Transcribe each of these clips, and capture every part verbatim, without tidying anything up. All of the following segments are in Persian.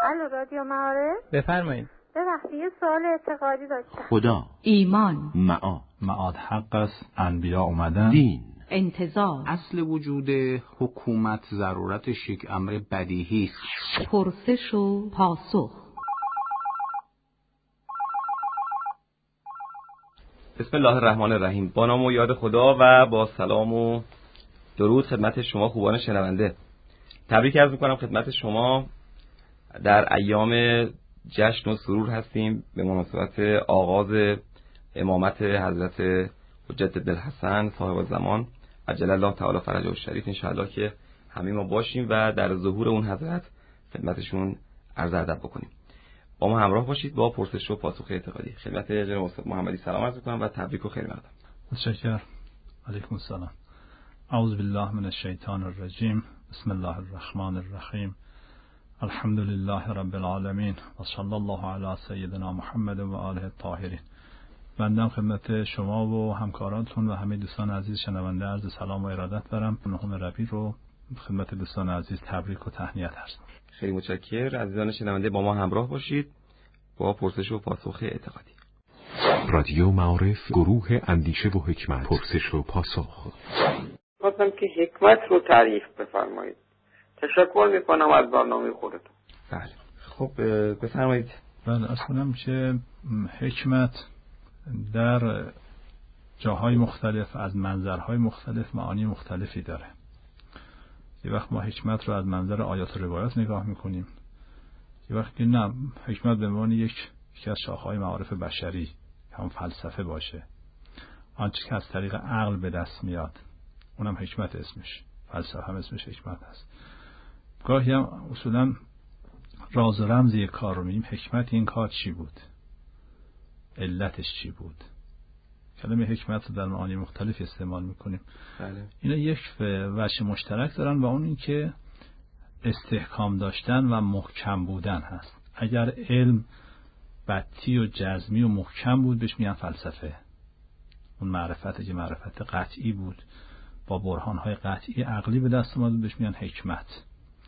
الو رادیو معارف. بفرمایید. ببخشید یه سوال اعتقادی داشتم. خدا، ایمان، معاد، معاد حق است، انبیا اومدن، دین، انتظار، اصل وجود حکومت ضرورتش یک امر بدیهی است. پرسش و پاسخ. بسم الله الرحمن الرحیم. با نام و یاد خدا و با سلام و درود خدمت شما خوبان شنونده. تبریک عرض می‌کنم خدمت شما. در ایام جشن و سرور هستیم به مناسبت آغاز امامت حضرت حجت بن الحسن صاحب الزمان عجل الله تعالی فرجه الشریف. انشاءالله که همه ما باشیم و در ظهور اون حضرت خدمتشون عرض ادب بکنیم. با ما همراه باشید با پرسش و پاسخ اعتقادی. خدمت جناب استاد محمدی سلام عرض می‌کنم و تبریک و خیر مقدم. متشکرم. علیکم السلام. اعوذ بالله من الشیطان الرجیم. بسم الله الرحمن الرحیم. الحمد لله رب العالمین و صلی الله علی سیدنا محمد و آله الطاهرین. بنده خدمت شما و همکارانتون و همه دوستان عزیز شنونده عرض سلام و ارادت دارم. نهم ربیع رو خدمت دوستان عزیز تبریک و تهنیت هستم. خیلی متشکرم. عزیزان شنونده با ما همراه باشید با پرسش و پاسخ اعتقادی. رادیو معارف، گروه اندیشه و حکمت، پرسش و پاسخ. خواستم که حکمت رو تعریف بفرمایید. تشکر میکنم از برنامه خودتون. بله خب بفرمایید. بله عرض کنم که حکمت در جاهای مختلف از منظرهای مختلف معانی مختلفی داره. یه وقت ما حکمت رو از منظر آیات و روایات نگاه میکنیم، یه وقت که نه، حکمت به معنی یک یکی از شاخه‌های معارف بشری، هم فلسفه باشه، آنچه که از طریق عقل به دست میاد اونم حکمت اسمش، فلسفه هم اسمش حکمت هست. گاهی هم اصولا راز و رمز یک کار رو میگیم، حکمت این کار چی بود، علتش چی بود. کلمه حکمت رو در معانی مختلف استعمال میکنیم. بله. اینا یک وجه مشترک دارن و اون این که استحکام داشتن و محکم بودن هست. اگر علم بطی و جزمی و محکم بود بهش میگن فلسفه. اون معرفت که معرفت قطعی بود با برهانهای قطعی عقلی به دست اومد بهش میگن حکمت.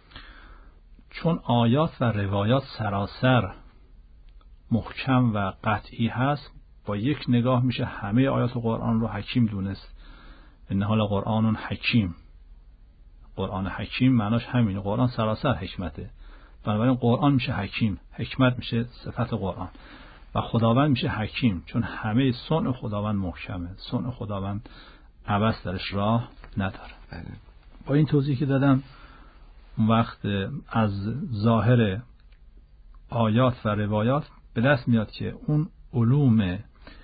چون آیات و روایات سراسر محکم و قطعی هست، با یک نگاه میشه همه آیات قرآن رو حکیم دونست. ان حال قرآن حکیم. قرآن حکیم معناش همینه، قرآن سراسر حکمته. بنابراین قرآن میشه حکیم، حکمت میشه صفت قرآن و خداوند میشه حکیم، چون همه صنع خداوند محکمه، صنع خداوند عبث درش راه نداره. با این توضیح که دادم، اون وقت از ظاهر آیات و روایات به دست میاد که اون علوم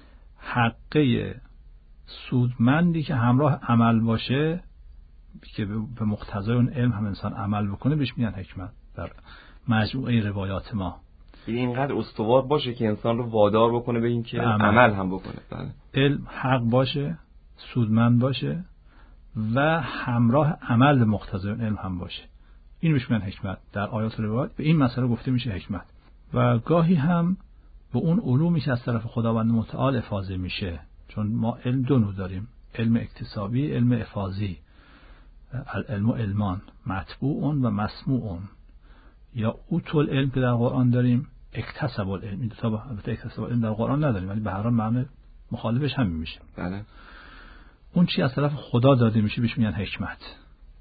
حقه سودمندی که همراه عمل باشه، که به مقتضای اون علم هم انسان عمل بکنه، بهش میگن حکمت در مجموعه روایات ما. یعنی اینقدر استوار باشه که انسان رو وادار بکنه به این که عمل. عمل هم بکنه. بله. علم حق باشه، سودمند باشه و همراه عمل به مقتضای اون علم هم باشه. این بهش میگن حکمت. در آیات و روایات به این مسئله گفته میشه حکمت. و گاهی هم به اون علومی که از طرف خداوند متعال افاضه میشه، چون ما علم دو نوع داریم، علم اکتسابی، علم افاضی. العلم و علمان، مطبوع و مسموع. یا اوتول علم که در قرآن داریم، اکتسب العلم. این دو تا البته اکتساب العلم در قرآن نداریم، ولی به هر حال معنی مخالفش همین میشه. بله. اون چی از طرف خدا داده میشه بهش میگن حکمت.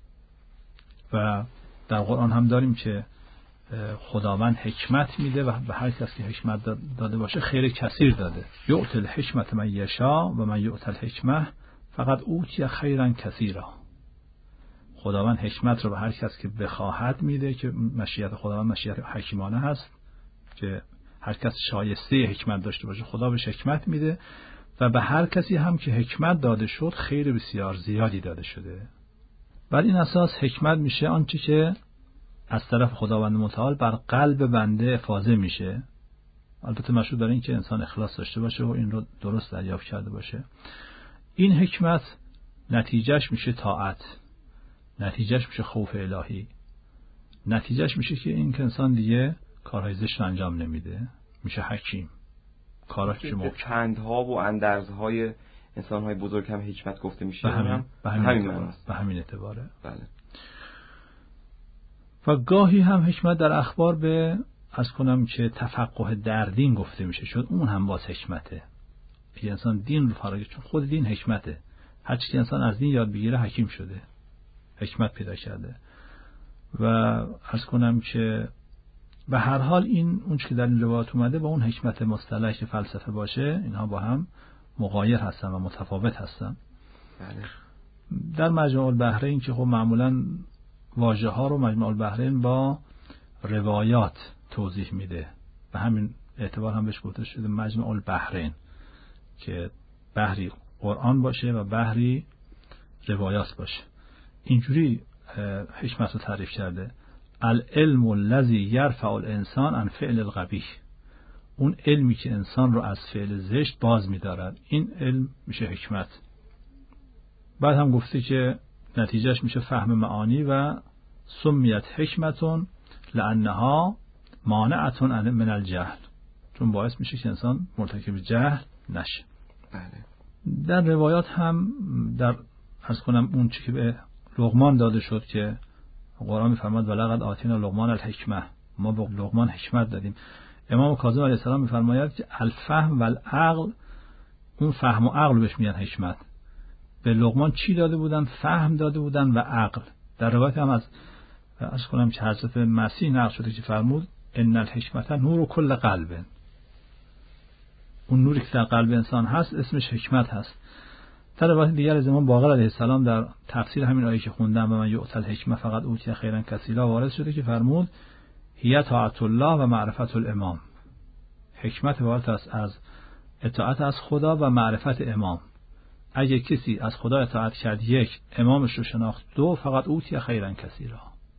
و در قرآن هم داریم که خداوند حکمت میده و به هر کس که حکمت داده باشه خیر کثیر داده. یؤتی الحکمت من یشاء و من یؤتی الحکمه فقط اوتی خیرا کثیرا. خداوند حکمت رو به هر کس که بخواهد میده، که مشیت خداوند مشیت حکیمانه هست که هر کس شایسته حکمت داشته باشه خدا بهش حکمت میده، و به هر کسی هم که حکمت داده شد خیر بسیار زیادی داده شده. بر این اساس حکمت میشه آنچه که از طرف خداوند متعال بر قلب بنده افاضه میشه، البته مشروط بر این که انسان اخلاص داشته باشه و این رو درست دریافت کرده باشه. این حکمت نتیجهش میشه طاعت، نتیجهش میشه خوف الهی، نتیجهش میشه که این که انسان دیگه کارهای زشت رو انجام نمیده، میشه حکیم. کاراش که به پندها و اندرزهای انسانهای بزرگ هم حکمت گفته میشه. به همین, به همین, همین اعتباره. به همین اعتباره. بله. و گاهی هم حکمت در اخبار به از کنم که تفقه در دین گفته میشه شد، اون هم باز حکمته. یه انسان دین رو فراگیر، چون خود دین حکمته. هر چی انسان از دین یاد بگیره حکیم شده، حکمت پیدا کرده. و از کنم که به هر حال این اون چیزی که در این روایات اومده با اون حکمت مصطلح که فلسفه باشه، اینها با هم مغایر هستن و متفاوت هستن. بله. در مجمع البحرین که خب معمولا واژه ها رو مجمع البحرین با روایات توضیح میده، به همین اعتبار هم بهش گفته شده مجمع البحرین، که بحری قرآن باشه و بحری روایات باشه. اینجوری حکمت رو تعریف کرده: العلم الذی یرفع الانسان عن فعل القبیح، اون علمی که انسان رو از فعل زشت باز می‌دارد، این علم میشه حکمت. بعد هم گفته که نتیجهش میشه فهم معانی و سمیت حکمتون لانها مانعتون من الجهل، چون باعث میشه که انسان مرتکب جهل نشه. بله. در روایات هم در عرض کنم اون چیزی که به لقمان داده شد که قرآن میفرماد ولقد آتینا لقمان الحکمه، ما به لقمان حکمت دادیم. امام کاظم علیه السلام میفرماید که الفهم و العقل، اون فهم و عقل بهش میگن حکمت. به لقمان چی داده بودن؟ فهم داده بودن و عقل. در روایت هم از عرض کنم که حضرت مسیح نقل شده که فرمود ان الحکمت نور کل قلب، اون نوری که در قلب انسان هست اسمش حکمت هست. در روایت دیگر از امام باقر علیه السلام در تفسیر همین آیه که خوندم و من یؤتی الحکمه فقط اوتی خیرا کثیرا وارد شده که فرمود هی طاعت الله و معرفت الامام، حکمت عبارت است از اطاعت از خدا و معرفت امام. اگه کسی از خدا اطاعت کرد، یک، امامش رو شناخت، دو، فقط اوتی خیرا کثیرا،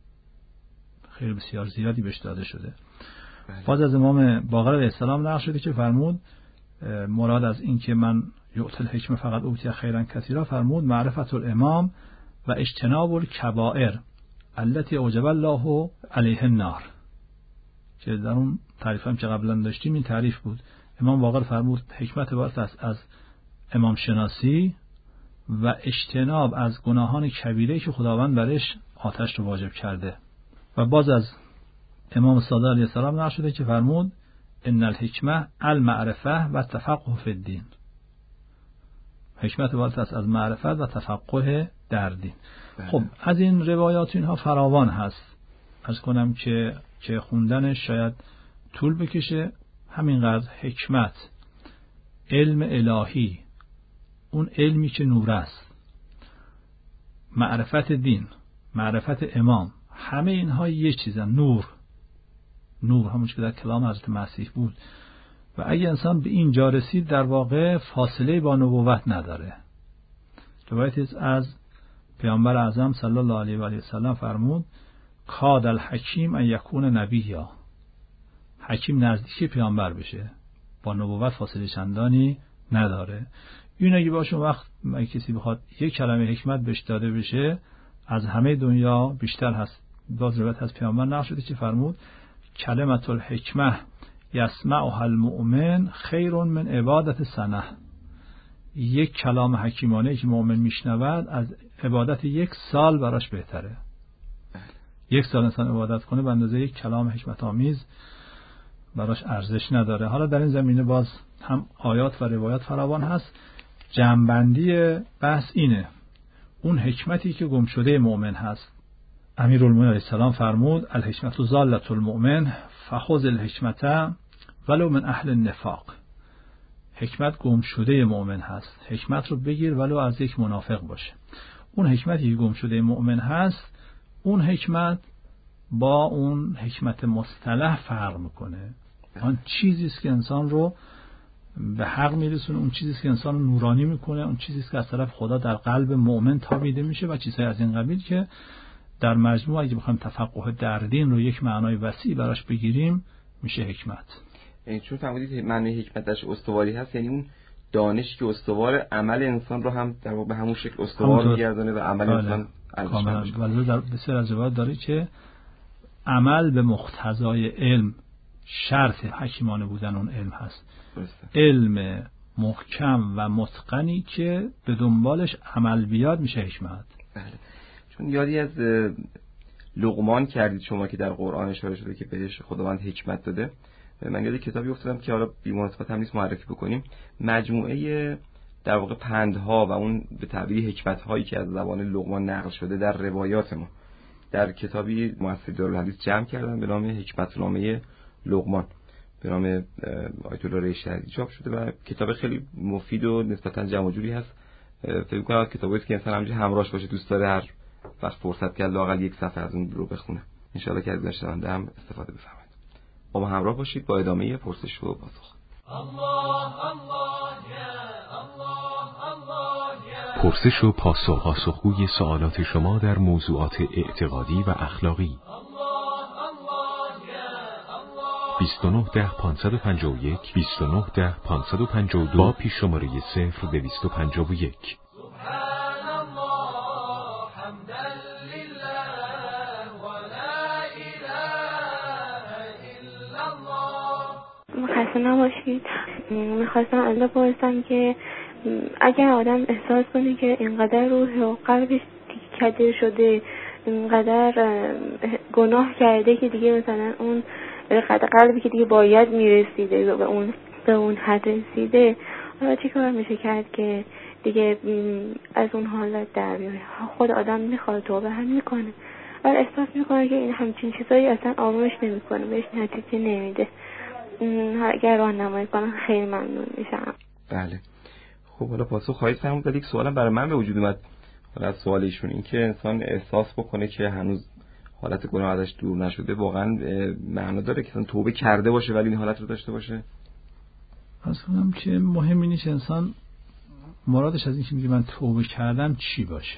خیر بسیار زیادی بهش داده شده. باز از امام باقر علیه السلام نقل شده که فرمود مراد از این که من یؤتی الحکمه فقط اوتی خیرا کثیرا فرمود معرفت الامام و اجتناب الکبائر التي اوجب الله علیه النار، که در اون تعریف هم که قبلا داشتیم این تعریف بود. امام باقر فرمود حکمت عبارت است از امام شناسی و اجتناب از گناهان کبیره که خداوند برش آتش رو واجب کرده. و باز از امام صادق علیه السلام نقل شده که فرمود ان الحکمه المعرفه و تفقه فی الدین، حکمت عبارت است از معرفت و تفقه در دین. خب از این روایات اینها فراوان هست، از کنم که که خوندنش شاید طول بکشه. همینقدر حکمت، علم الهی، اون علمی که نور است، معرفت دین، معرفت امام، همه اینها یک چیزن، نور. نور همون که در کلام حضرت مسیح بود. و اگه انسان به این جا رسید در واقع فاصله با نبوت نداره. روایتی از پیامبر اعظم صلی الله علیه و آله و سلم فرمود کاد الحکیم ان یکون نبیا، حکیم نزدیک پیامبر بشه، با نبوت فاصله چندانی نداره. این اگه باشه وقت کسی بخواد یک کلمه حکمت بهش داده بشه از همه دنیا بیشتر هست. باز روایت از پیامبر نقل شده که فرمود کلمت الحکمه یسمعها المؤمن خیر من عبادت سنه، یک کلام حکیمانه که مؤمن میشنود از عبادت یک سال براش بهتره. یک سال انسان عبادت کنه به اندازه یک کلام حکمت آمیز براش ارزش نداره. حالا در این زمینه باز هم آیات و روایات فراوان هست. جمع‌بندی بحث اینه، اون حکمتی که گم شده مؤمن هست. امیرالمومنین علیه السلام فرمود الحکمت ضالة المؤمن فخذ الحکمت ولو من اهل النفاق، حکمت گم شده مؤمن هست، حکمت رو بگیر ولو از یک منافق باشه. اون حکمتی که گم شده مؤمن هست، اون حکمت با اون حکمت مصطلح فرق میکنه. آن چیزی است که انسان رو به حق میرسونه، اون چیزی است که انسان رو نورانی میکنه، اون چیزی است که از طرف خدا در قلب مؤمن تابیده میشه و چیزهای از این قبیل که در مجموع اگه بخوایم تفقه در دین رو یک معنای وسیع براش بگیریم میشه حکمت. یعنی چون فرمودید معنی حکمت درش استواری هست، یعنی اون دانش که استوار عمل انسان رو هم در واقع به همون شکل استوار میگردونه و عمل انسان کاملا. ولی در بسیار از روایات داره که عمل به مقتضای علم شرط حکیمانه بودن اون علم هست. درسته. علم محکم و متقنی که به دنبالش عمل بیاد میشه حکمت. بله. چون یادی از لقمان کردید شما که در قرآن اشاره شده که بهش خداوند حکمت داده. من یاد کتابی افتادم که حالا بی مناسبت هم نیست معرفی بکنیم، مجموعه در واقع پندها و اون به تعبیر حکمت هایی که از زبان لقمان نقل شده در روایات ما در کتابی مؤسسه دارالحدیث جمع کردن به نام حکمت نامه لقمان به نام آیت الله ریشهری چاپ شده و کتاب خیلی مفید و نسبتا جمع جوری هست. فکر می‌کنم از کتابی است که انسان همینجوری همراهش باشه، دوست داره هر وقت فرصت کرد لااقل یک صفحه از اون رو بخونه. ان شاءالله که از داشتنده هم استفاده بفرمایید. با ما همراه باشید با ادامه پرسش و پاسخ. الله الله یا الله الله یا پرسش و پاسخ، پاسخگوی سوالات شما در موضوعات اعتقادی و اخلاقی. بیست و نه ده پانصد و پنجاه و یک بیست و نه ده پانصد و پنجاه و دو با پیش شماره صفر دویست و پنجاه و یک. سبحان الله حمدا لله و لا اله الا الله. خسته نباشید. میخواستم از بپرسم که اگر آدم احساس کنه که اینقدر روح و قلبش کدر شده، اینقدر گناه کرده که دیگه مثلا اون قلبی که دیگه باید میرسیده به اون به اون حد رسیده، حالا چی کار میشه کرد که دیگه از اون حالت در بیاره؟ خود آدم میخواد توبه هم میکنه ولی احساس میکنه که این همچین چیزایی اصلا آرومش نمیکنه، بهش نتیجه نمیده. اگر راهنمایی کنم خیلی ممنون میشم. بله خب حالا پاسخ خواهید فرمود. ولی یک سوالم برای من به وجود اومد حالا از سوال ایشون، این که انسان احساس بکنه که هنوز حالت گناه ازش دور نشده، واقعا معنا داره که انسان توبه کرده باشه ولی این حالت رو داشته باشه؟ اصلا که مهم اینه که انسان مرادش از این که میگه من توبه کردم چی باشه.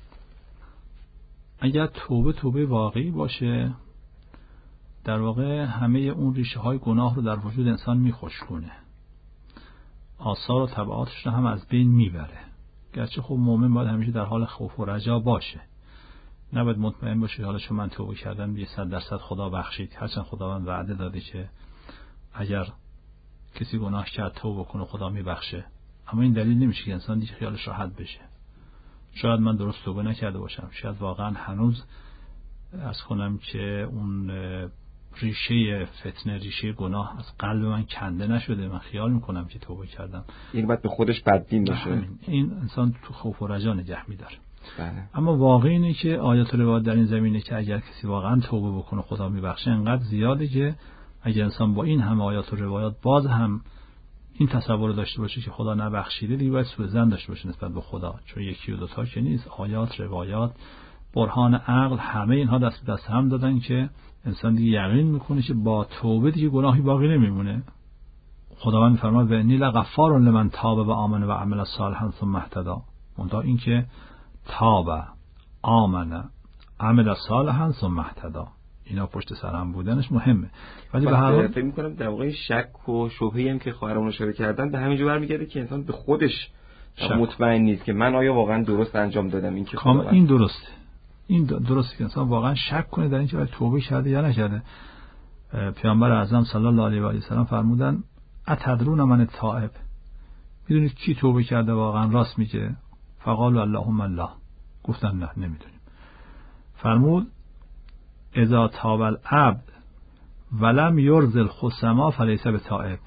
اگر توبه توبه واقعی باشه، در واقع همه اون ریشه های گناه رو در وجود انسان میخشکونه، آثار و تبعاتش رو هم از بین میبره. گرچه خب مؤمن باید همیشه در حال خوف و رجا باشه، نباید مطمئن باشه حالا چون من توبه کردم یه صد درصد خدا بخشید، هرچند خداوند وعده داده که اگر کسی گناه کرد توبه کنه خدا میبخشه، اما این دلیل نمیشه که انسان دیگه خیالش راحت بشه. شاید من درست توبه نکرده باشم، شاید واقعا هنوز عرض کنم که اون ریشه فتنه، ریشه گناه از قلب من کنده نشده، من خیال میکنم که توبه کردم. این باید به خودش بدبین باشه. این انسان تو خوف و رجا نگه میداره. بله. اما واقع اینه که آیات و روایات در این زمینه که اگر کسی واقعا توبه بکنه خدا میبخشه انقدر زیاده که اگر انسان با این همه آیات و روایات باز هم این تصور داشته باشه که خدا نبخشیده، دیگه باید سوء ظن داشته باشه نسبت به خدا، چون یکی و دوتا که نیست. آیات، روایات، برهان عقل، همه اینها دست به دست هم دادن که انسان دیگه یقین میکنه که با توبه دیگه گناهی باقی نمیمونه. خداوند میفرماید و انی لغفار لمن تاب و آمن و عمل صالحا ثم اهتدی. اونطور این که تاب، آمن، عمل صالحا ثم اهتدی، اینا پشت سر هم بودنش مهمه. ولی به هر حال فکر می‌کنم در واقع شک و شبهه‌ای هم که خواهرمون اشاره کردن به همین جو برمیگرده که انسان به خودش مطمئن نیست که من آیا واقعا درست انجام دادم. این که خب این درسته، این درسته که انسان واقعا شک کنه در اینکه توبه کرده یا نکرده. پیامبر اعظم صلی الله علیه و آله و سلم فرمودن اتدرون من التائب، میدونید کی توبه کرده واقعا راست میگه؟ فقالوا اللهم الله، گفتن نه نمیدونیم. فرمود اذا تاب العبد ولم یرض الخصما فلیس بتائب.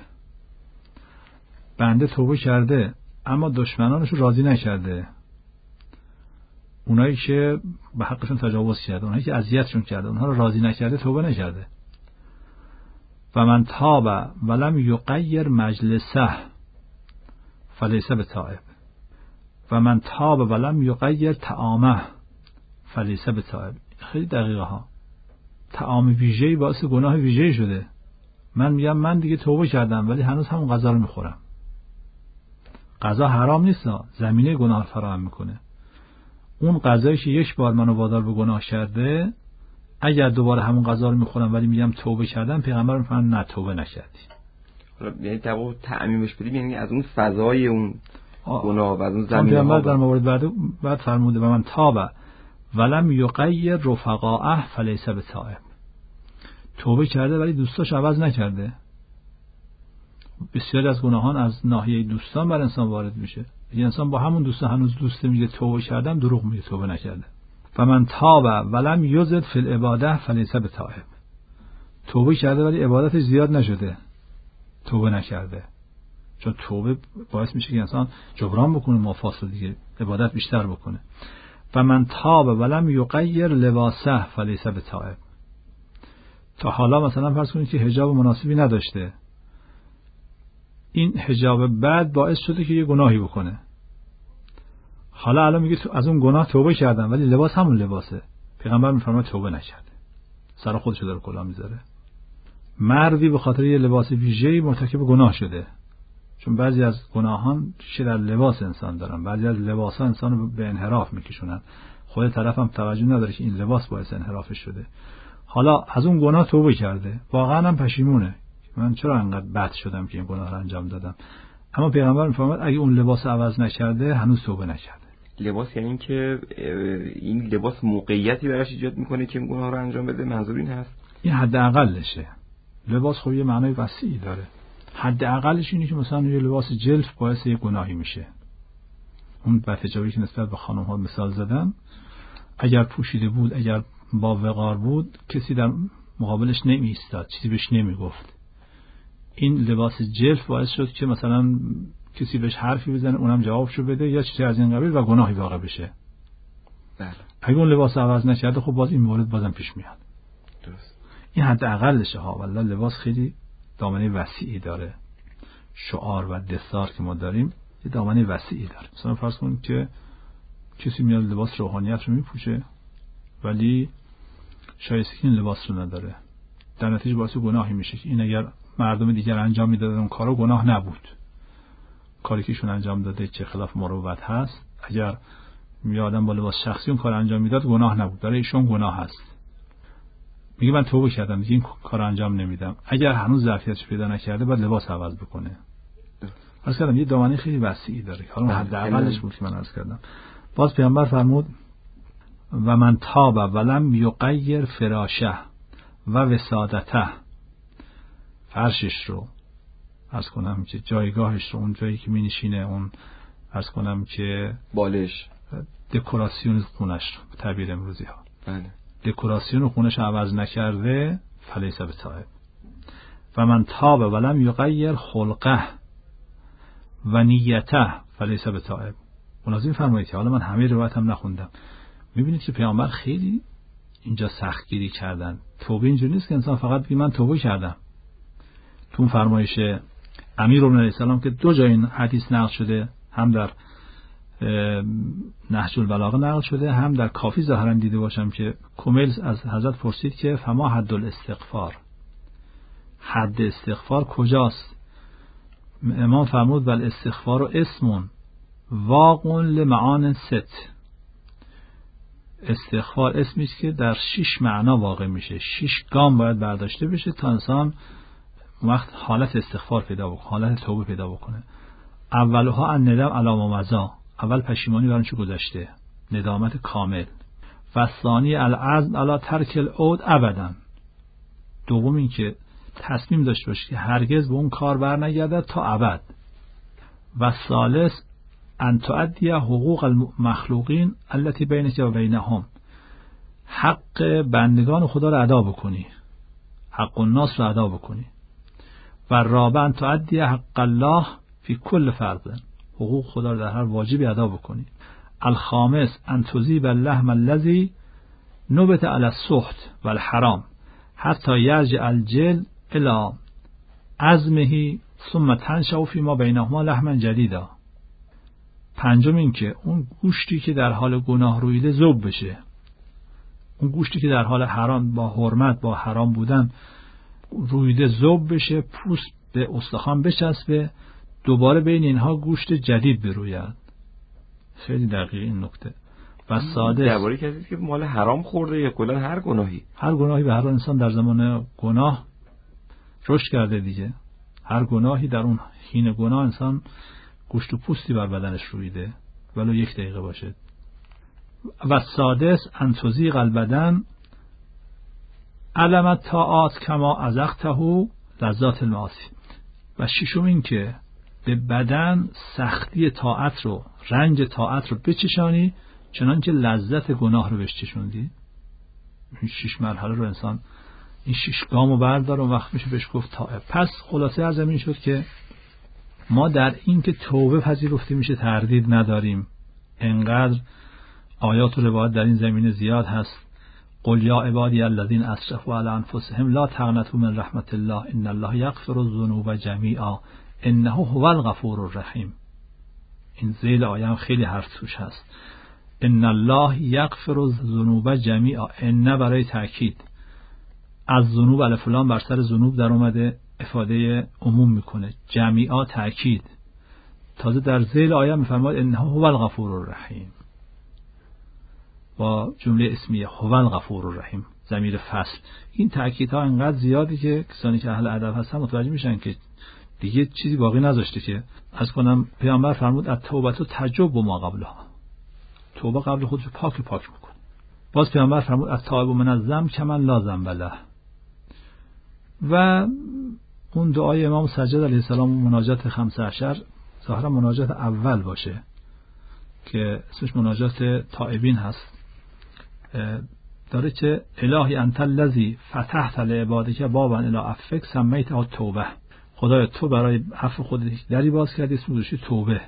بنده توبه کرده اما دشمنانش رو راضی نکرده، اونایی که به حقشون تجاوز کرده، اونایی که اذیتشون کرده، اونها رو راضی نکرده، توبه نکرده. و من تاب ولم یغیر مجلسه فلیس بتائب و من تاب ولم یغیر طعامه فلیس بتائب. خیلی دقیقه ها. طعام ویژه‌ای باعث گناه ویژه‌ای شده. من میگم من دیگه توبه کردم ولی هنوز همون غذا رو میخورم. غذا حرام نیست، زمینه گناه فراهم میکنه. اون غذایی که یک بار منو وادار به گناه کرده، اگر دوباره همون غذا رو میخورم ولی میگم توبه کردم، پیغمبر میفرماید نه توبه نکردی. حالا یعنی تبو تعمیمش بدیم یعنی از اون فضای اون گناه و از اون زمینه پیغمبر ها در مورد بعد بعد فرموده و من تاب ولم یغیر رفقاءه فلیس بتائب. توبه کرده ولی دوستاش عوض نکرده. بسیاری از گناهان از ناحیه دوستان بر انسان وارد میشه. اگه انسان با همون دوستا هنوز دوست میگه توبه کردم، دروغ میگه، توبه نکرده. و من تاب ولم یزد فی العباده فلیس بتائب. توبه کرده ولی عبادتش زیاد نشده، توبه نکرده. چون توبه باعث میشه که انسان جبران بکنه مفاسد دیگه، عبادت بیشتر بکنه. و من تاب ولم یغیر لباسه فلیس بتائب. تا حالا مثلا فرض کنید که حجاب مناسبی نداشته، این حجاب بعد باعث شده که یه گناهی بکنه. حالا الان میگه از اون گناه توبه کردم ولی لباس همون لباسه. پیغمبر میفرماید توبه نکرده، سر خودش داره کلاه میذاره. مردی به خاطر یه لباس ویژه‌ای مرتکب گناه شده، چون بعضی از گناهان ریشه در لباس انسان دارن، بعضی از لباسا انسان رو به انحراف میکشونن، خود طرف هم توجه نداره که این لباس باعث انحرافش شده. حالا از اون گناه توبه کرده، واقعا هم پشیمونه، من چرا انقدر بد شدم که این گناه رو انجام دادم. اما پیغمبر میفرماید اگه اون لباس عوض نکرده هنوز توبه نکرده. لباس یعنی این که این لباس موقعیتی براش ایجاد میکنه که این گناه رو انجام بده، منظور این هست؟ این حداقلشه. لباس خب یه معنای وسیعی داره. حداقلش اینه که مثلا یه لباس جلف باعث یه گناهی میشه. اون بدحجابی که نسبت به خانم ها مثال زدم، اگر پوشیده بود، اگر با وقار بود، کسی در مقابلش نمی ایستاد، چیزی بهش نمی گفت. این لباس جلف باعث شد که مثلا کسی بهش حرفی بزنه اونم جوابشو بده یا چیزی از این قبیل و گناهی واقع بشه. بله. اگه اون لباس عوض نکرده خب باز این مورد بازم پیش میاد. درست. این حداقلشه ها. والله لباس خیلی دامنه وسیعی داره. شعار و دستار که ما داریم یه دامنه وسیعی داره. مثلا فرض کنید که کسی میاد لباس روحانیت رو میپوشه ولی شایستگی این لباس رو نداره، در نتیجه باعث گناهی میشه که این اگر مردم دیگر انجام میدادن اون کارو گناه نبود، کاری که ایشون انجام داده که خلاف مروت هست، اگر یه آدم با لباس شخصی اون کار انجام میداد گناه نبود، برای ایشون گناه هست. میگه من توبه کردم دیگه این کار انجام نمیدم. اگر هنوز ظرفیتش پیدا نکرده باید لباس عوض بکنه. عرض کردم یه دامنه خیلی وسیعی داره، حالا حداقلش بود که من عرض کردم. باز پیامبر فرمود و من تاب ولم یغیر فراشه و وسادته، فرشش رو عرض کنم که جایگاهش رو، اون جایی که می نشینه، اون عرض کنم که بالش، دکوراسیون خونش رو، تعبیر امروزی ها، بله، دکوراسیون خونش عوض نکرده فلیس بتائب. و من تاب ولم یغیر خلقه و نیته فلیس بتائب. ملاحظه فرمایید که حالا من همه روایت هم نخوندم، میبینید که پیامبر خیلی اینجا سختگیری کردن. توبه اینجوری نیست که انسان فقط بگه من توبه کردم. تو فرمایش امیرالمومنین علیه السلام که دو جای این حدیث نقل شده، هم در نهج البلاغه نقل شده، هم در کافی ظاهرا دیده باشم که کمیل از حضرت پرسید که فما حد الاستغفار، حد استغفار کجاست؟ امام فرمود ول استغفار و اسمون واقع لمعان ست. استغفار اسمی است که در شش معنا واقع میشه، شش گام باید برداشته بشه تا انسان وقت حالت استغفار پیدا بکنه، حالت توبه پیدا بکنه. اولها الندم علی ما مضی، اول پشیمانی بر آنچه گذشته، ندامت کامل. و ثانی العزم علی ترک العود ابدا، دوم این که تصمیم داشته باشه که هرگز به اون کار برنگردد تا ابد. و ثالث ان تؤدی حقوق المخلوقین التي بینک و بینهم، حق بندگان خدا رو ادا بکنی، حق الناس رو ادا بکنی. و رابع ان تؤدی حق الله فی کل فرض، حقوق خدا رو در هر واجبی ادا بکنی. الخامس ان تذیب اللحم الذی نبت علی السحت و الحرام حتی یرجع الجلد الی عظمه ثم تنشأ فیما بینهما لحما جدیدا. پنجم این که اون گوشتی که در حال گناه رویده ذوب بشه، اون گوشتی که در حال حرام با حرمت با حرام بودن رویده ذوب بشه، پوست به استخوان بچسبه، دوباره بین اینها گوشت جدید بروید. خیلی دقیق این نکته. و سادس درباره کسی که مال حرام خورده یا کلا هر گناهی، هر گناهی به هر انسان در زمان گناه رشد کرده دیگه، هر گناهی در اون حین گناه انسان گوشت و پوستی بر بدنش رویده ولو یک دقیقه باشه. و سادس ان تزیغ البدن علم طاعات کما ازقته لذات المعاصی. و ششم این که به بدن سختی طاعت رو، رنج طاعت رو بچشانی چنانچه لذت گناه رو بهش چشوندی. این شش مرحله رو انسان این شش گامو بردار و وقت میشه بهش گفت تائب. پس خلاصه از زمین شد که ما در این که توبه پذیرفته میشه تردید نداریم. انقدر آیات و روایات در این زمینه زیاد هست. قل یا عبادی الذین اسرفوا علی انفسهم لا تقنطوا من رحمت الله ان الله یغفر الذنوب جمیعا انه هو الغفور الرحیم. این ذیل آیه هم خیلی حرف توش هست. ان الله یغفر الذنوب جمیعا، ان برای تأکید، از ذنوب الف لام بر سر ذنوب در اومده افاده عموم میکنه، جمیعا تأکید. تازه در ذیل آیه میفرماد انه هو الغفور الرحیم با جمله اسمیه هو الغفور الرحیم، ضمیر فصل. این تأکیدها انقدر زیادی که کسانی که اهل ادب هستن متوجه میشن که دیگه چیزی باقی نذاشته. که از کنم پیامبر فرمود التوبه تجب ما قبلها، توبه قبل خودش رو پاک پاک میکنه. باز پیامبر فرمود التائب من الذنب کمن لا ذنب له. و اون دعای امام سجاد علیه السلام مناجات خمسه عشر ظاهرا مناجات اول باشه که اسمش مناجات تائبین هست. داره که الهی انت الذی فتحت لعبادک بابا الی عفوک سمیتها توبه. خدای تو برای عفو خودت دری باز کردی اسمش گذاشتی توبه.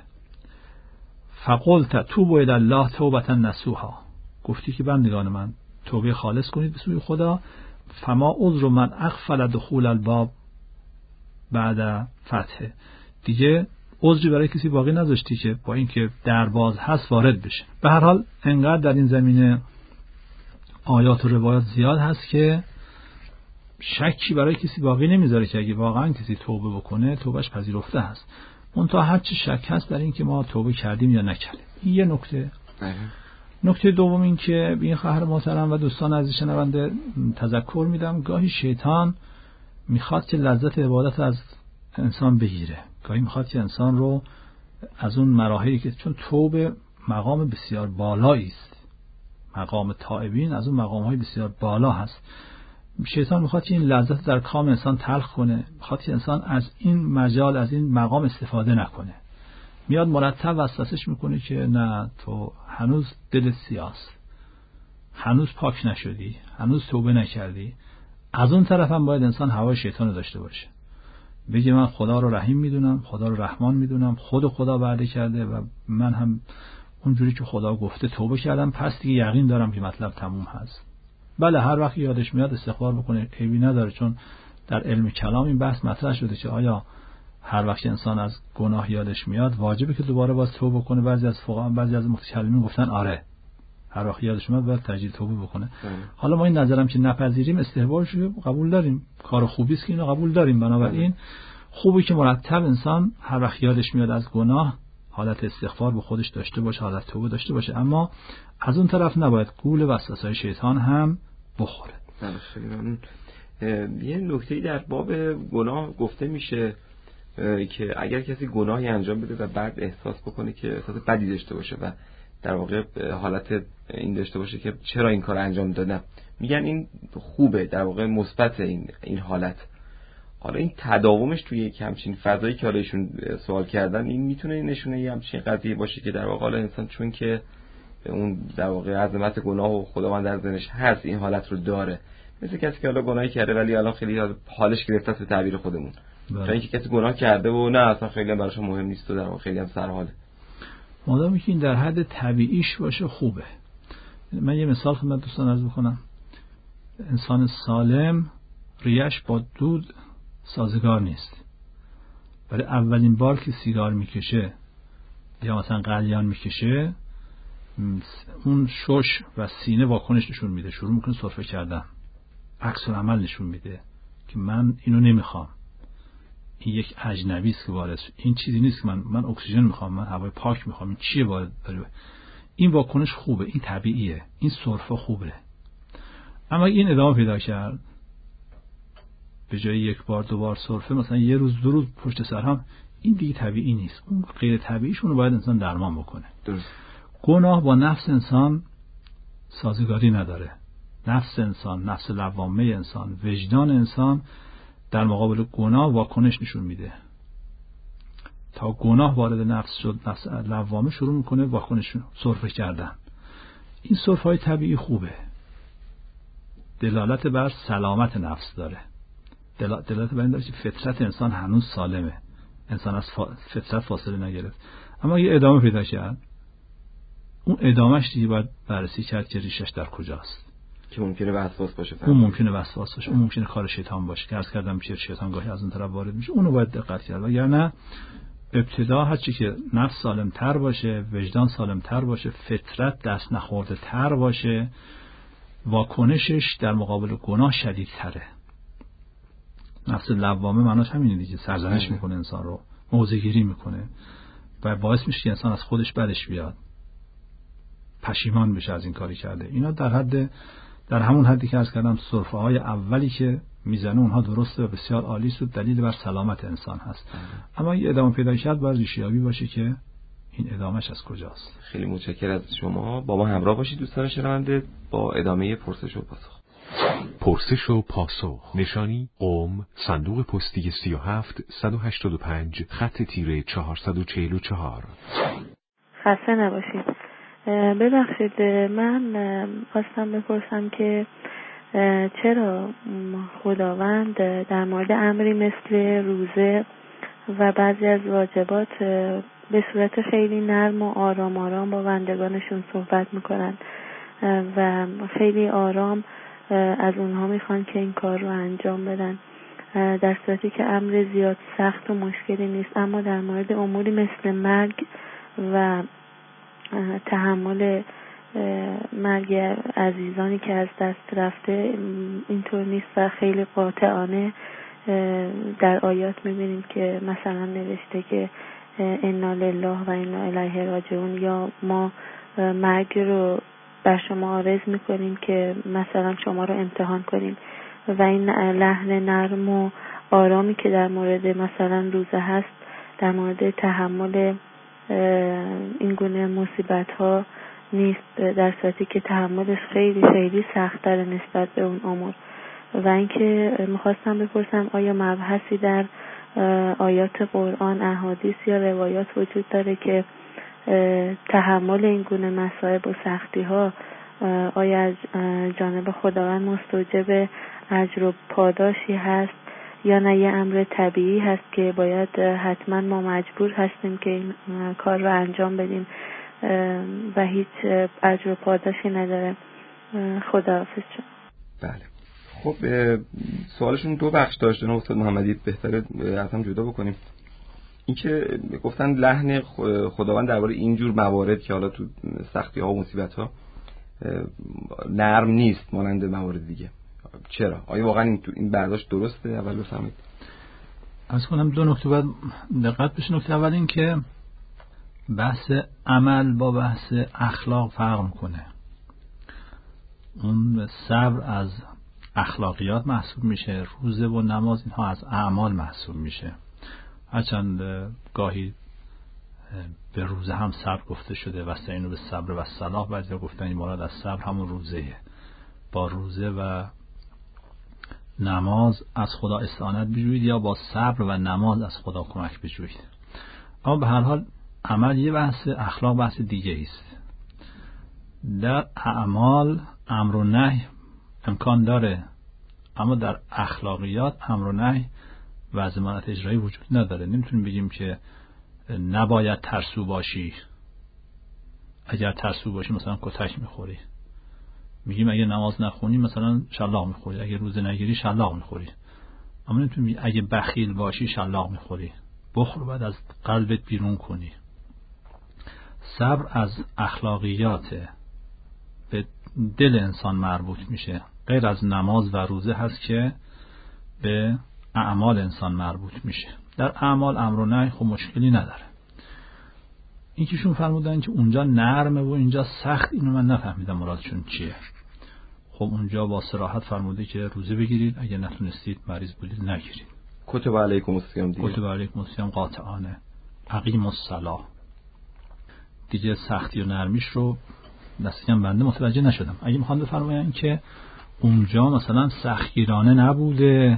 فقلت توبوا الی الله توبه نصوحا، گفتی که بندگان من توبه خالص کنید به سوی خدا. فما عذر من اغفل دخول الباب بعد فتح، دیگه عذری برای کسی باقی نذاشتی که با اینکه در باز هست وارد بشه. به هر حال انقدر در این زمینه آیات و روایات زیاد هست که شکی برای کسی باقی نمیذاره که اگه واقعا کسی توبه بکنه توبهش پذیرفته هست. اون تا هر چه شک هست در این که ما توبه کردیم یا نکردیم. این یه نکته. نکته دوم این که این خواهر محترم و دوستان عزیز شنونده تذکر میدم، گاهی شیطان میخواد که لذت عبادت از انسان بگیره، گاهی میخواد که انسان رو از اون مراحلی که چون توبه مقام بسیار بالایی است، مقام تائبین از اون مقام‌های بسیار بالا هست، شیطان میخواد که این لذت در کام انسان تلخ کنه، میخواد که انسان از این مجال از این مقام استفاده نکنه. میاد مرتب وسوسه‌اش میکنه که نه تو هنوز دل سیاست، هنوز پاک نشدی، هنوز توبه نکردی. از اون طرف هم باید انسان هوای شیطان رو داشته باشه، بگه من خدا رو رحیم میدونم، خدا رو رحمان میدونم، خود خدا وعده کرده و من هم اونجوری که خدا گفته توبه کردم، پس دیگه یقین دارم که مطلب تموم هست. بله هر وقت یادش میاد استغفار بکنه، عیبی نداره، چون در علم کلام این بحث مطرح شده که آیا هر وقت انسان از گناه یادش میاد واجبه که دوباره باز توبه کنه. بعضی از فقها بعضی از متکلمین گفتن آره، هر وقت یادش میاد باید تجدید توبه بکنه. حالا ما این نظرم که نپذیریم، استحبابش رو قبول داریم، کار خوبی است که اینو قبول داریم. بنابراین خوبه که مرتب انسان هر وقت یادش میاد از گناه حالت استغفار به خودش داشته باشه، حالت توبه داشته باشه، اما از اون طرف نباید گول وسوسه‌های شیطان هم بخوره. یه نکته‌ای در باب گناه گفته میشه که اگر کسی گناهی انجام بده و بعد احساس بکنه که احساس بدی داشته باشه و در واقع حالت این داشته باشه که چرا این کار انجام دادم، میگن این خوبه، در واقع مثبت این این حالت. حالا این تداومش توی یک همچین فضایی که حالا ایشون سوال کردن، این میتونه نشونه یه همچین قضیه باشه که در واقع حالا انسان چون که اون در واقع عظمت گناه و خداوند در ذهنش هست این حالت رو داره، مثل کسی که حالا گناهی کرده ولی الان خیلی حالش گرفته به تعبیر خودمون، تا اینکه کسی گناه کرده و نه اصلا خیلی هم براش مهم نیست و در واقع خیلی هم سرحاله. مادامی که این در حد طبیعیش باشه خوبه. من یه مثال خدمت دوستان عرض بکنم. انسان سالم ریش با دود سازگار نیست. برای اولین بار که سیگار میکشه یا مثلا قلیان میکشه، اون شش و سینه واکنش نشون میده، شروع میکنه سرفه کردن، عکس العمل نشون میده که من اینو نمیخوام، این یک اجنبی است که وارد، این چیزی نیست که من من اکسیژن میخوام، من هوای پاک میخوام، این چیه وارد داره. این واکنش خوبه، این طبیعیه، این سرفه خوبه. اما این ادامه پیدا کرد، به جای یک بار دو بار سرفه مثلا یه روز دو روز پشت سر هم، این دیگه طبیعی نیست، اون غیر طبیعیشون رو باید انسان درمان بکنه. درست. گناه با نفس انسان سازگاری نداره. نفس انسان، نفس لوامه انسان، وجدان انسان در مقابل گناه واکنش نشون میده. تا گناه وارد نفس شد، نفس لوامه شروع میکنه واکنش سرفه کردن. این سرفه‌های طبیعی خوبه، دلالت بر سلامت نفس داره، دلالت بر این داره که فطرت انسان هنوز سالمه، انسان از فطرت فاصله نگرفت. اما یه ادامه پیدا کرد، اون ادامهش دیگه باید بررسی کرد که ریشش در کجاست، که ممکنه وسواس باشه. اون ممکنه وسواس باشه، اون ممکنه کار شیطان باشه که عرض کردم میشه شیطان گاهی از اون طرف وارد میشه، اونو باید دقت کرد. وگرنه ابتدا هر چی که نفس سالمتر باشه، وجدان سالمتر باشه، فطرت دست نخورده تر باشه، واکنشش در مقابل گناه شدیدتره. نفس لوامه معناش همینه دیگه، سرزنش میکنه انسان رو، موضع‌گیری میکنه و باعث میشه که انسان از خودش بدش بیاد، پشیمان بشه از این کاری کرده. اینا در حد در همون حدی که عرض کردم سرفه های اولی که میزنه اونها درسته و بسیار عالی است، دلیل بر سلامت انسان هست. اما این ادامه پیدا کرد باید ریشه‌یابی باشه که این ادامهش از کجاست. خیلی متشکرم از شما. با ما همراه باشید دوستان شنونده با ادامه پرسش و پاسخ. پرسش و پاسخ. نشانی قم، صندوق پستی سی و هفت صد و هشتاد و پنج، خط تیره چهارصد و چهل و چهار. خسته نباشید. ببخشید من خواستم بپرسم که چرا خداوند در مورد امری مثل روزه و بعضی از واجبات به صورت خیلی نرم و آرام آرام با بندگانشون صحبت میکنن و خیلی آرام از اونها میخوان که این کار رو انجام بدن، در صورتی که امر زیاد سخت و مشکلی نیست، اما در مورد اموری مثل مرگ و تحمل مرگ عزیزانی که از دست رفته اینطور نیست و خیلی قاطعانه در آیات میبینیم که مثلا نوشته که انا لله و انا الیه راجعون، یا ما مرگ رو بر شما عرض میکنیم که مثلا شما رو امتحان کنیم. و این لحن نرم و آرامی که در مورد مثلا روزه هست در مورد تحمل این گونه مصیبت ها نیست، در صورتی که تحملش خیلی خیلی سخت‌تر نسبت به اون امور. و اینکه میخواستم بپرسم آیا مبحثی در آیات قرآن، احادیث یا روایات وجود داره که تحمل این گونه مصائب و سختی ها آیا از جانب خداوند مستوجب اجر و پاداشی هست یا نه یه امر طبیعی هست که باید حتما ما مجبور هستیم که این کار رو انجام بدیم و هیچ اجر و پاداشی نداره. خداحافظ شما. بله خب سوالشون دو بخش داشت جناب استاد محمدی، بهتره از هم جدا بکنیم. این که گفتن لحن خداوند درباره اینجور موارد که حالا تو سختی ها و مصیبت ها نرم نیست مانند موارد دیگه، چرا؟ آیا واقعا این این برداشت درسته؟ اول بفهمید. از کنم دو نکته باید دقت بشه. نکته اول این که بحث عمل با بحث اخلاق فرق میکنه. اون صبر از اخلاقیات محسوب میشه، روزه و نماز اینها از اعمال محسوب میشه. هرچند گاهی به روزه هم صبر گفته شده، واستعینوا بالصبر و الصلاة، بعضیا گفتن این مراد از صبر همون روزهه. با روزه و نماز از خدا استعانت بجویید یا با صبر و نماز از خدا کمک بجویید. اما به هر حال عمل یه بحث، اخلاق بحث دیگه است. در اعمال امر و نهی امکان داره، اما در اخلاقیات امر و نهی و ضمانت اجرایی وجود نداره. نمیتونیم بگیم که نباید ترسو باشی، اگر ترسو باشی مثلا کتک میخوری. میگیم اگه نماز نخونی مثلا شلاق میخوری، اگه روزه نگیری شلاق میخوری. اما نمیتونیم اگه بخیل باشی شلاق میخوری. بخل رو باید از قلبت بیرون کنی. صبر از اخلاقیاته، به دل انسان مربوط میشه. غیر از نماز و روزه هست که به اعمال انسان مربوط میشه. در اعمال امر و نهی خب مشکلی نداره. این که شون فرمودن که اونجا نرمه و اینجا سخت، اینو من نفهمیدم مرادشون چیه. خب اونجا با صراحت فرموده که روزه بگیرید، اگه نتونستید مریض بودید نگیرید. کتب علیکم الصیام دیگه. کتب علیکم الصیام قاطعانه. اقیموا الصلاة. دیگه سختی و نرمیش رو دستم بنده متوجه نشدم. اگه میخوان بفرماین که اونجا مثلا سختگیرانه نبوده،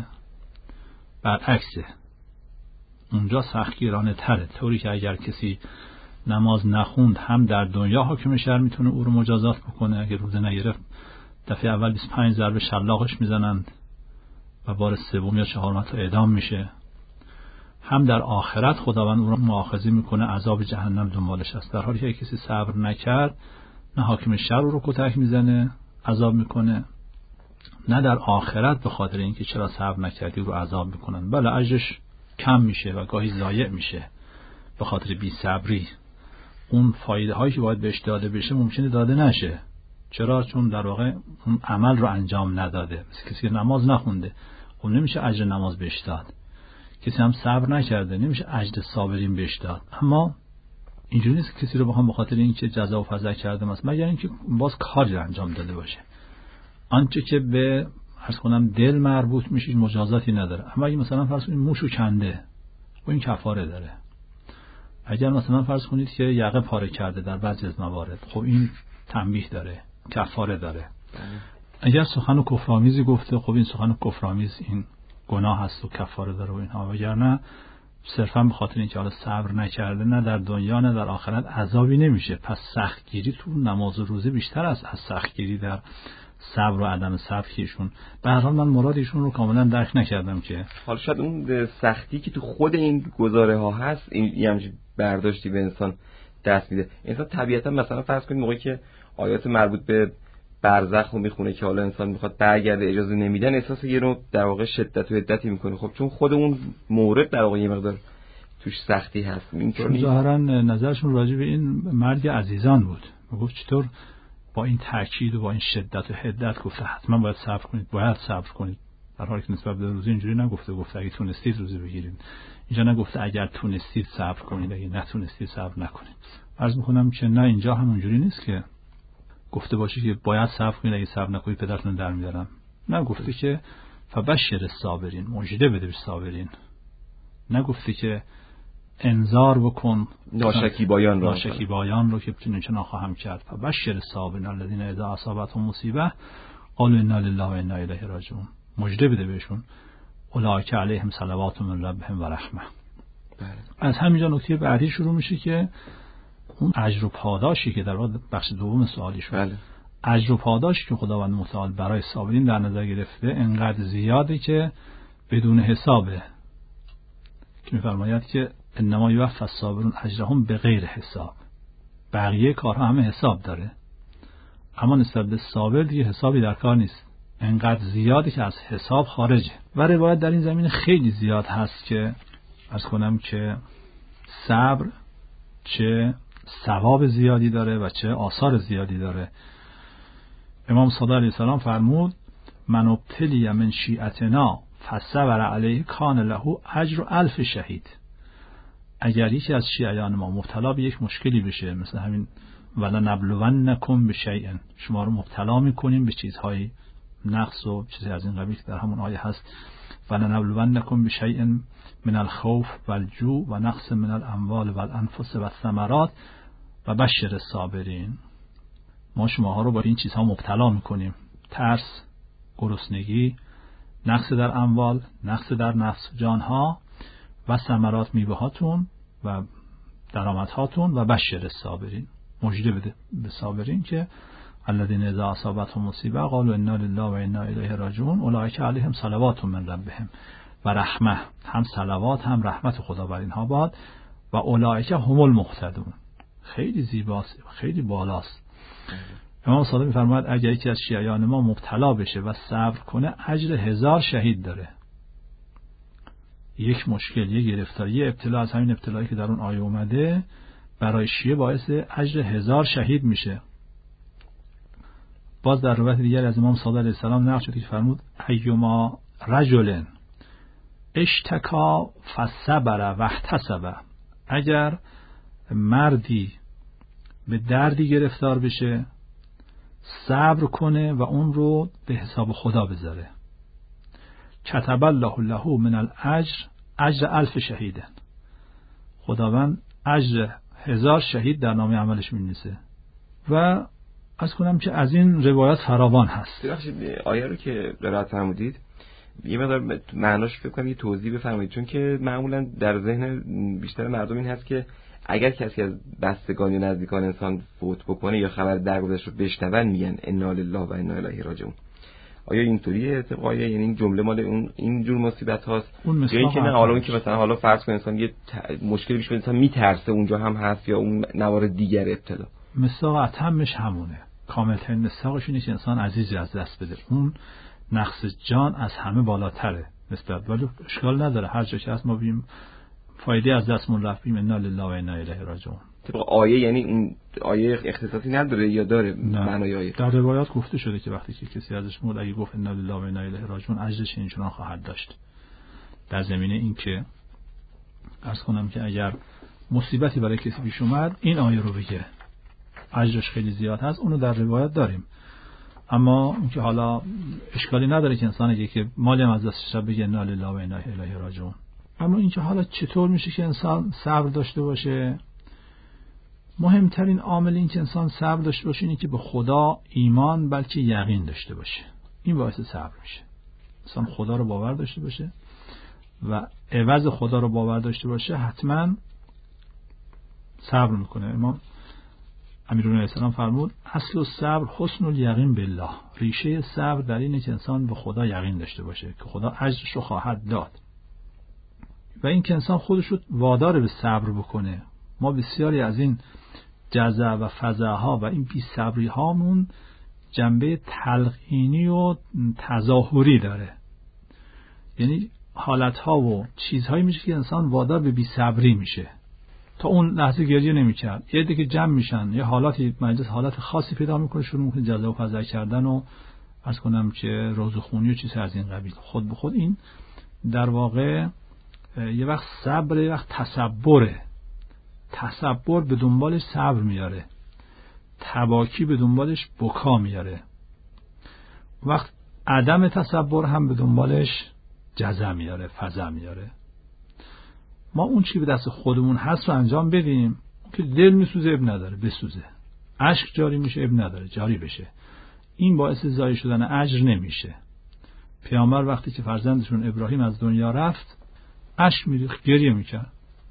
برعکسه اونجا سختگیرانه تره، طوری که اگر کسی نماز نخوند هم در دنیا حاکم شهر میتونه او رو مجازات بکنه. اگه روزه نگرفت دفعه اول بیست و پنج ضربه شلاقش میزنند و بار سوم یا چهارم تا اعدام میشه. هم در آخرت خداوند او رو مؤاخذه میکنه، عذاب جهنم دنبالش است. در حالی که کسی صبر نکرد، نه حاکم شهر او رو کتک میزنه عذاب میکنه، نه در آخرت به خاطر اینکه چرا صبر نکردی او رو عذاب میکنن. بله اجرش کم میشه و گاهی ضایع میشه به خاطر بی صبری. اون فایده هایی که باید بهش داده بشه ممکنه داده نشه. چرا؟ چون در واقع اون عمل رو انجام نداده. مثل کسی که نماز نخونده، خب نمیشه اجر نماز بهش داد. کسی هم صبر نکرده، نمیشه اجر صابرین بهش داد. اما اینجوری نیست کسی رو بخوام به خاطر اینکه جزا و فضا کرده است، مگر اینکه باز کاری انجام داده باشه. آنچه که به عرض کنم دل مربوط میشه مجازاتی نداره. اما اگه مثلا فرض کنید موشو کنده، و این کفاره داره. اگر مثلا فرض کنید که یقه پاره کرده در بعضی از موارد، خب این تنبیه داره، کفاره داره. اگر سخن کفرآمیزی گفته، خب این سخن کفرآمیز این گناه هست و کفاره داره و اینها. وگرنه صرفا به خاطر اینکه حالا صبر نکرده، نه در دنیا نه در آخرت عذابی نمیشه. پس سختگیری تو نماز و روزه بیشتر است از سختگیری در صبر و عدم صبر که ایشون. به هر حال من مراد ایشون رو کاملا درک نکردم که حالا شاید اون سختی که تو خود این گزاره ها هست، این همچین برداشتی به انسان دست میده. انسان طبیعتا مثلا فرض کنید موقعی که آیات مربوط به برزخ رو میخونه که حالا انسان میخواد برگرده اجازه نمیدن، احساس یه نوع در واقع شدت و حدتی میکنه. خب چون خود اون مورد در واقع یه مقدار توش سختی هست. اینطور نیست؟ ظاهرا نظرشون راجع به این مرگ عزیزان بود. گفت چطور با این تاکید و با این شدت و حدت گفته حتما باید صبر کنید، باید صبر کنید. در حالی که نسبت به روزه اینجوری نگفته. گفته اگه تونستید روزه بگیرید. اینجا نگفته اگر تونستید صبر کنید، اگه نتونستید صبر نکنید. عرض می‌کنم که نه، اینجا هم اونجوری نیست که گفته باشه که باید صبر کنید، اگه صبر نکنید پدرتون در میارم. نه، گفته که فبشر الصابرین، مژده بده به صابرین. نگفته که انذار بکن ناشکیبایان رو ناشکیبایان رو که چنین چنان خواهم کرد. فبشر الصابرین الذین اذا اصابتهم مصیبه قالوا انا لله و انا الیه راجعون. مژده بده بهشون. اولئک علیهم صلوات من ربهم و رحمه. از همینجا نکته بعدی شروع میشه که اون اجر و پاداشی که در بخش دوم سوالی شد، بله. اجر و پاداشی که خداوند متعال برای صابرین در نظر گرفته انقدر زیاده که بدون حسابه، که می‌فرماید که انما یوفی الصابرون اجرهم بغیر حساب. بقیه کارها همه حساب داره، اما نسبت به صابر دیگه حسابی در کار نیست. انقدر زیاده که از حساب خارجه. و روایت در این زمینه خیلی زیاد هست که عرض کنم که صبر چه ثواب زیادی داره و چه آثار زیادی داره. امام صادق علیه السلام فرمود من ابتلی من شیعتنا فصبر علیه کان له اجر الف شهید. اگر یکی از شیعیان ما مبتلا به یک مشکلی بشه، مثل همین ولا نبلونکم بشیء، شما رو مبتلا میکنیم به چیزهای نقص و چیزی از این قبیل که در همون آیه هست، ولا نبلونکم بشیء من الخوف والجوع و نقص من الاموال والانفس والثمرات و بشر الصابرین. ما شماها رو با این چیزها مبتلا میکنیم: ترس، گرسنگی، نقص در اموال، نقص در نفس جانها و ثمرات میوه‌هاتون و درآمدهاتون و بشر الصابرین. مژده بده به صابرین که الذین اذا اصابتهم مصیبه قالوا انا لله و انا الیه راجعون اولئک علیهم صلوات من ربهم و رحمه. هم صلوات هم رحمت خدا بر اینها باد و اولئک هم المهتدون. خیلی زیباست، خیلی بالاست. امام صادق می‌فرماید اگر یکی از شیعیان ما مبتلا بشه و صبر کنه اجر هزار شهید داره. یک مشکل، یک گرفتاری، یک ابتلا از همین ابتلایی که در اون آیه اومده برای شیعه باعث اجر هزار شهید میشه. باز در روایت دیگر از امام صادق علیه السلام نقل شده که فرمود ایما رجل اشتکا فصبر واحتسب. اگر مردی به دردی گرفتار بشه صبر کنه و اون رو به حساب خدا بذاره، کتب الله له من الاجر اجر الف شهیدن. خداوند اجر هزار شهید در نامه عملش می‌نویسه. و از کنم که از این روایات فراوان هست. آیه رو که قرائت فرمودید یه مقدار معناش فکر کنم یه توضیح بفرمایید، چون که معمولا در ذهن بیشتر مردم این هست که اگر کسی از بستگان یا نزدیکان انسان فوت بکنه یا خبر درگذشت رو بشنون میگن انا لله و انا الیه راجعون. آیا اینطوریه اتفاقی؟ یعنی این جمله مال اون این جور مصیبت هاست یا اینکه نه حالا اون که مثلا حالا فرض کن انسان یه ت... مشکلی پیش بیاد انسان میترسه اونجا هم هست یا اون نوار دیگر ابتلا؟ مصداق اتمش همونه. کاملترین مصداقش اینه که انسان عزیزی از دست بده. اون نقص جان از همه بالاتره نسبت، ولی اشکال نداره هر جا که هست ما بیم فایده از دستمون رفت بیم انا لله و انا الیه راجعون. طبق آیه یعنی اون آیه اختصاصی نداره یا داره معنای آیه؟ در روایات گفته شده که وقتی که کسی ازش مرد اگه گفت انا لله و انا الیه راجعون اجرش اینچنان خواهد داشت. در زمینه این که عرض کنم که اگر مصیبتی برای کسی پیش اومد این آیه رو بگه اجرش خیلی زیاد هست، اونو در روایات داریم. اما اینکه حالا اشکالی نداره که انسان اگه که مالی هم از دستش بگه انا لله و انا الیه راجعون. اما اینکه حالا چطور میشه که انسان صبر داشته باشه؟ مهمترین عامل این که انسان صبر داشته باشه اینه که به خدا ایمان بلکه یقین داشته باشه. این باعث صبر میشه. انسان خدا رو باور داشته باشه و عوض خدا رو باور داشته باشه حتما صبر میکنه. امام امیرالمومنین علیه السلام فرمود اصل الصبر حسن الیقین بالله. ریشه صبر در اینه که انسان به خدا یقین داشته باشه که خدا اجرش رو خواهد داد و این که انسان خودش رو وادار به صبر بکنه. ما بسیاری از این جزع و فزعها و این بی صبری هامون جنبه تلقینی و تظاهری داره، یعنی حالتها و چیزهایی میشه که انسان وادار به بی صبری میشه. تا اون لحظه گریه نمیکرد، یه دیگه جمع میشن یه حالاتی مجلس حالت خاصی پیدا میکنه شروع میکنه جزع و فزع کردن و عرض کنم که روزخونی و چیز از این قبیل. خود به خود این در واقع یه وقت صبر یه وقت تصبره. تصبر به دنبالش صبر میاره، تباکی به دنبالش بکا میاره، وقت عدم تصبر هم به دنبالش جزع میاره، فزع میاره. ما اون چی به دست خودمون هست رو انجام بدیم که دل میسوزه اب نداره بسوزه، اشک جاری میشه اب نداره جاری بشه. این باعث ضایع شدن اجر نمیشه. پیامبر وقتی که فرزندشون ابراهیم از دنیا رفت اشک میریخت، گریه میکرد.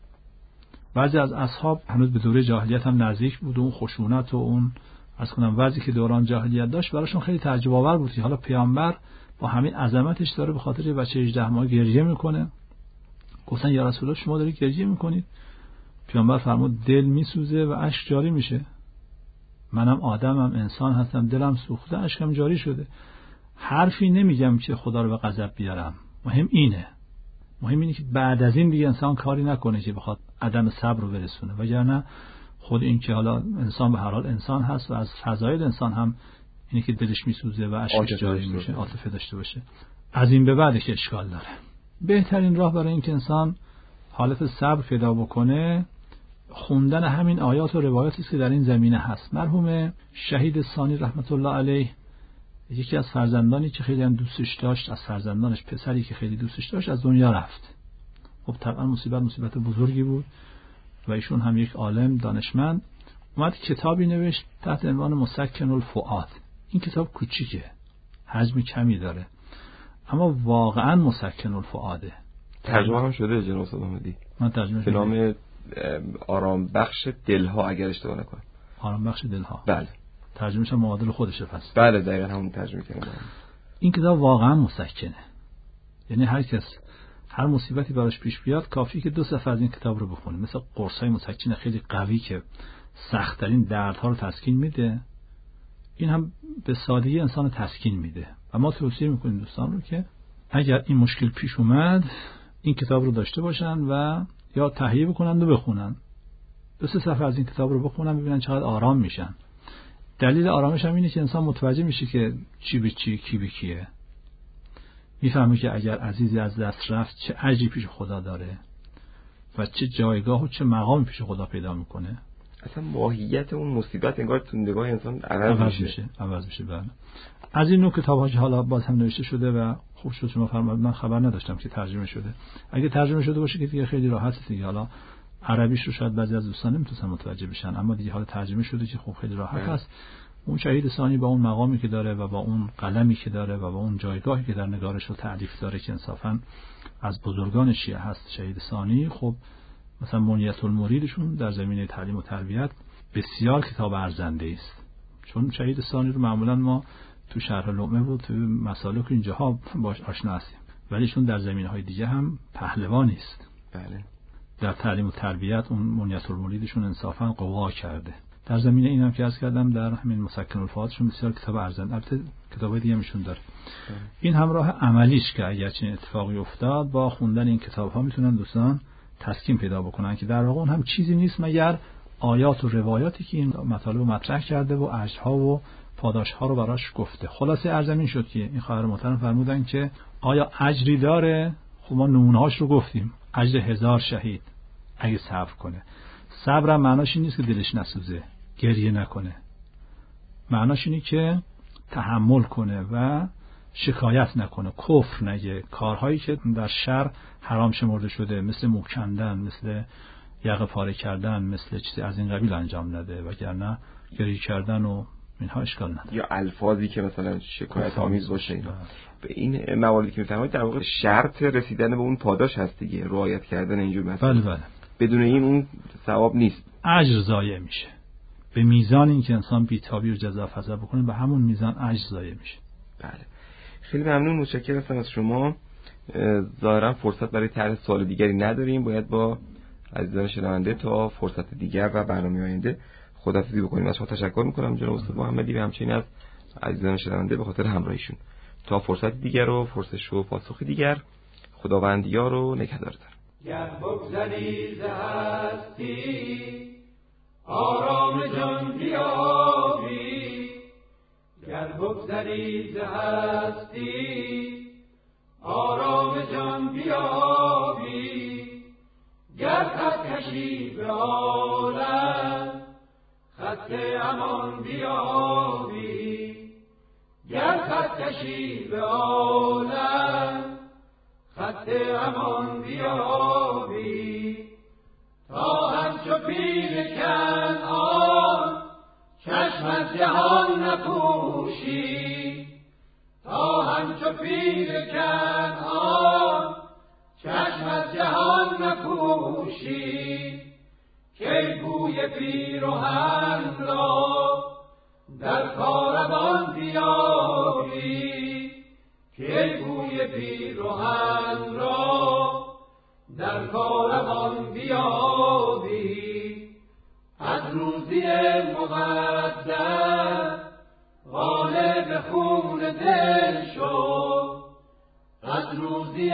بعضی از اصحاب هنوز به دوره جاهلیت هم نزدیک بود و اون خشونت و اون از کنم وضعی که دوران جاهلیت داشت براشون خیلی تعجب آور بود که حالا پیامبر با همین عظمتش داره به خاطر بچه هجده ماهه گریه میکنه. گفتن یا رسول الله شما دارید گریه میکنید؟ پیامبر فرمود دل میسوزه و اشک جاری میشه. منم آدمم، انسان هستم، دلم سوخته، اشکم جاری شده. حرفی نمیگم که خدا رو به غضب بیارم. مهم اینه مهم اینه که بعد از این دیگه انسان کاری نکنه که بخواد عدم صبر رو برسونه، وگرنه خود این که حالا انسان به هر حال انسان هست و از فضایل انسان هم اینه که دلش میسوزه و اشک جاری میشه، عاطفه داشته باشه. از این به بعد که اشکال داره. بهترین راه برای اینکه انسان حالت صبر پیدا بکنه خوندن همین آیات و روایاتی است که در این زمینه هست. مرحوم شهید ثانی رحمت الله علیه یکی از فرزندانی که خیلی هم دوستش داشت، از فرزندانش پسری که خیلی دوستش داشت از دنیا رفت. خب طبعا مصیبت مصیبت بزرگی بود و ایشون هم یک عالم دانشمند اومد کتابی نوشت تحت عنوان مسکن الفؤاد. این کتاب کوچیکه، حجم کمی داره، اما واقعا مسکن الفؤاده. ترجمه هم شده جناب استاد احمدی. من ترجمه به نام آرام بخش دلها اگر اشتباه نکنم. آرام بخش دلها. بله. ترجمهش هم معادل خودشه پس. بله دقیقاً همون ترجمه کردم. این کتاب واقعا مسکنه. یعنی هر کس هر مصیبتی براش پیش بیاد کافیه که دو صفحه از این کتاب رو بخونه. مثل قرصای مسکن خیلی قوی که سخت‌ترین دردها رو تسکین میده، این هم به سادگی انسان تسکین میده. و ما توصیه میکنیم دوستان رو که اگر این مشکل پیش اومد این کتاب رو داشته باشن و یا تهیه بکنن و بخونن. دو سه صفحه از این کتاب رو بخونن ببینن چقدر آرام میشن. دلیل آرامش هم اینه که انسان متوجه میشه که چی به چی، کی به کیه. میفهمه که اگر عزیزی از دست رفت چه اجری پیش خدا داره و چه جایگاه و چه مقامی پیش خدا پیدا میکنه. اصلا ماهیت اون مصیبت انگار تو نگاه انسان عوض میشه. میشه عوض میشه بله. از این نوع کتاب‌ها که حالا باز هم نوشته شده و خوب شد شما فرمودید، من خبر نداشتم که ترجمه شده. اگه ترجمه شده باشه که دیگه خیلی راحته دیگه. حالا عربیش رو شاید بعضی از دوستان نمیتونن متوجه بشن، اما دیگه حالا ترجمه شده که خب خیلی راحت است. اون شهید ثانی با اون مقامی که داره و با اون قلمی که داره و با اون جایگاهی که در نگارش و تألیف داره که انصافاً از بزرگان شیعه هست شهید ثانی، خب مثلا منیت المریدشون در زمینه تعلیم و تربیت بسیار کتاب ارزنده است، چون شهید ثانی رو معمولا ما تو شرح لقمه و تو مسالک اینجاها باش آشنا هستیم، ولی چون در زمینه‌های دیگه هم پهلوانی است. بله. در تعلیم و تربیت اون منیت المریدشون انصافا قوا کرده. در زمینه اینم که عرض کردم در همین مسکن الفاظشون بسیار کتاب ارزنده، البته کتابای دیگه میشون داره. بله. این همراه عملیش که اگر چنین اتفاقی افتاد با خوندن این کتاب‌ها میتونن دوستان تسکین پیدا بکنن که در واقع اون هم چیزی نیست مگر آیات و روایاتی که این مطالب رو مطرح کرده و اجرها و پاداش‌ها رو براش گفته. خلاصه ارزمین شد که این خواهر محترم فرمودن که آیا اجری داره؟ خب ما نمونه‌هاش رو گفتیم. اجر هزار شهید اگه صبر کنه. صبر معناش این نیست که دلش نسوزه، گریه نکنه. معناش اینه که تحمل کنه و شکایت نکنه، کفر نگه، کارهایی که در شر حرام شمرده شده مثل موک کندن، مثل یقه پاره کردن، مثل چیزی از این قبیل انجام نده، وگرنه گریه کردن و اینها اشکال نداره. یا الفاظی که مثلا شکایت آمیز باشه. اینا به این مواردی که میفرمایید در واقع شرط رسیدن به اون پاداش هست دیگه، رعایت کردن اینجور مسائل. بله بله. بدون این اون ثواب نیست، اجر ضایع میشه. به میزان اینکه انسان بی‌تابی و جزا فضا بکنه به همون میزان اجر ضایع میشه. بله. خیلی ممنون، متشکرم هستم از شما. ظاهرا فرصت برای طرح سوال دیگری نداریم، باید با عزیزان شنونده تا فرصت دیگر و برنامه آینده خداحافظی بکنیم. از شما تشکر میکنم جناب استاد محمدی و همچنین از عزیزان شنونده به خاطر همراهیشون. تا فرصت دیگر و پرسش و پاسخ دیگر، خداوند یار و نگهدارتان. گر بگذری ز هستی آرام جان بیابی، گر بگذری ز هستی آرام جان بیابی، گر خط کشی به عالم خط امان بیابی، گر خط کشی به عالم خط امان بیابی، تا همچو پیر کنعان چشم از جهان نپوشی، تا همچو پیر کنعان چشم از جهان نپوشی، که بوی پیرهن را در کاروان بیابی، که بوی پیرهن را در کاروان بیابی، از روزی مقدس غالب خون دل شو، از روزی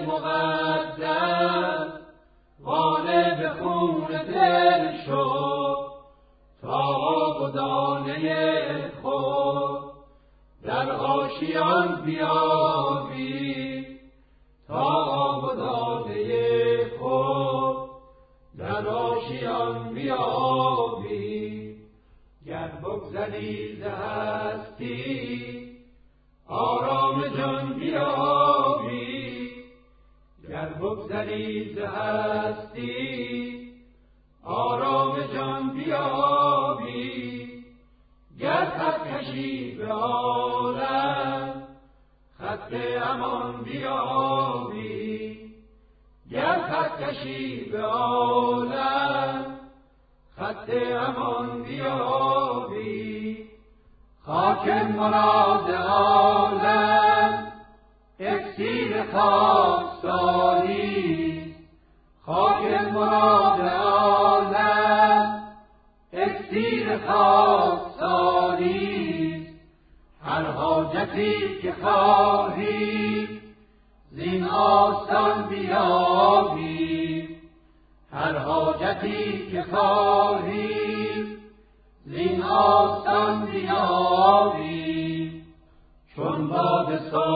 مقدس غالب خون دل شو، تا آب و دانه خود در آشیان بیابی، تا آب و دانه خود در آشیان بیابی، گر بگذری ز هستی آرام جان بیابی، گر بگذری ز هستی آرام جان بیابی، گر خط کشی به عالم خط امان بیابی، گر خط کشی به عالم خط امان بیابی، خاک مراد عالم اکسیر خاکساری، خاک مراد عالم اکسیر خاکساری، هر حاجتی که خواهی زین آستان بیابی، هر حاجتی که خواهی زین آستان بیابی، چون باد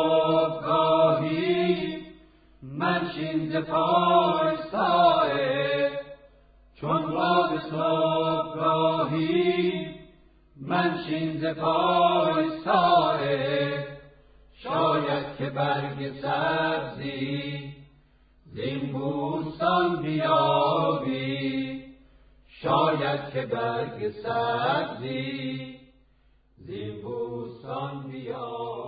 صبحگاهی منشین ز پای سایه، چون باد صبحگاهی منشین ز پای سایه، شاید که برگ سبزی زین بوستان بیابی، شاید که برگ سبزی زین بوستان بیابی.